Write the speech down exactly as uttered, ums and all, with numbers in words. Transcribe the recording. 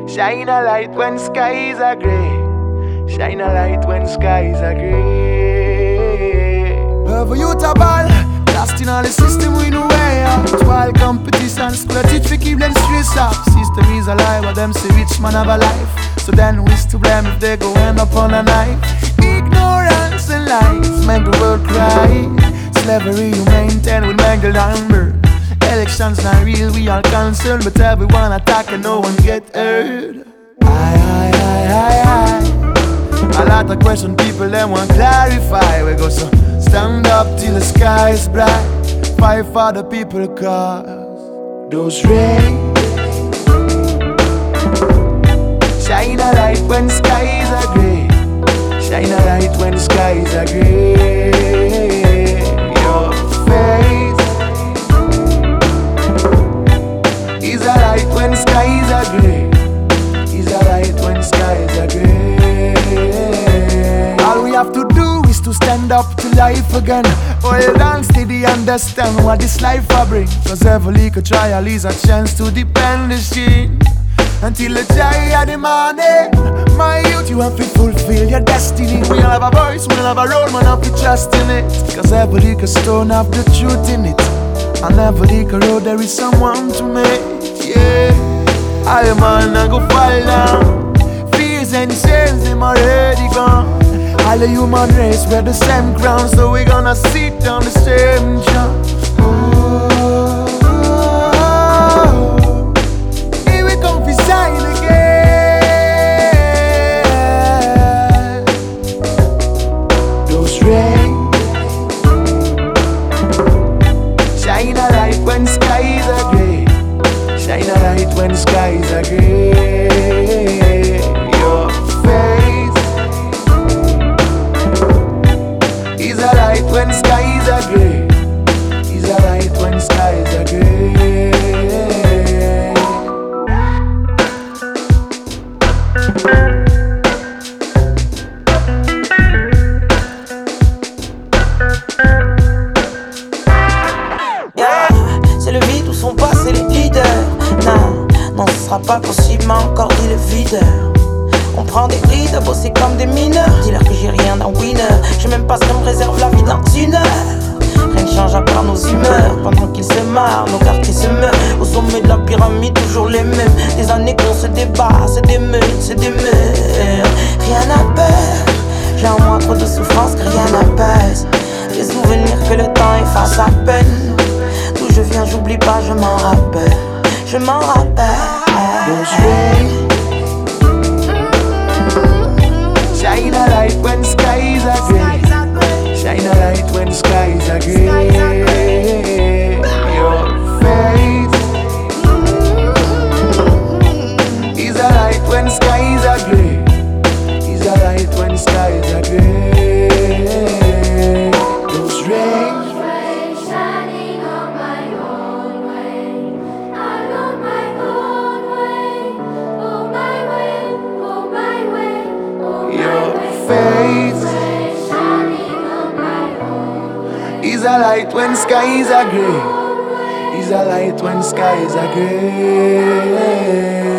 Shine a light when skies are grey. Shine a light when skies are grey. Have you a ball? Lost in all the system we know way out. While competition school teach we keep them stress up. System is alive but them say rich man have a life. So then who's to blame if they go end up on a knife? Ignorance and lies make the world cry. Slavery you maintain with mangled amber. Elections not real, we all concerned, but everyone attack and no one get heard. Aye, aye, aye, aye, aye. A lot of question people them want clarify. We go so stand up till the sky is bright. Fight for the people cause those rays shine a light when skies are grey. Shine a light when skies are grey. Your face is a light when skies are grey. Is a light when skies are grey. All we have to do is to stand up to life again. Hold on steady, understand what this life will bring. Cause every little trial is a chance to depend the sheen. Until the joy of the morning, my youth, you have to fulfill your destiny. We all have a voice, we all have a road, man, have to trust in it. Cause every little stone have the truth in it. And every little road there is someone to make. Yeah, I man, I go fall down. Fears and chains, them already gone. All the human race, we're the same ground. So we gonna sit on the same jump. Shine a light when skies are grey. Shine a light when skies are grey. Your face is a light when skies are grey. Is a light when skies are grey. C'est le vide où sont passés les leaders. Non, non, ce sera pas possible, m'a encore dit le videur. On prend des rides, bosser comme des mineurs. Dis-leur que j'ai rien d'un winner. J'ai même pas ce que me réserve la vie dans une heure. Rien ne change à part nos humeurs. Pendant qu'ils se marrent, nos quartiers se meurent. Au sommet de la pyramide, toujours les mêmes. Des années qu'on se débat, c'est des meutes, c'est des meurs. Rien n'a peur. J'ai en moi trop de souffrance que rien n'apaise. Les souvenirs que le temps efface à peine. D'où je viens, j'oublie pas, je m'en rappelle. Je m'en rappelle. Shine a light when skies are grey. Shine a light when skies are grey. Your face is a light when skies are grey. Is a light when skies are grey. Those rays face is a light when skies are grey. Is a light when skies are grey.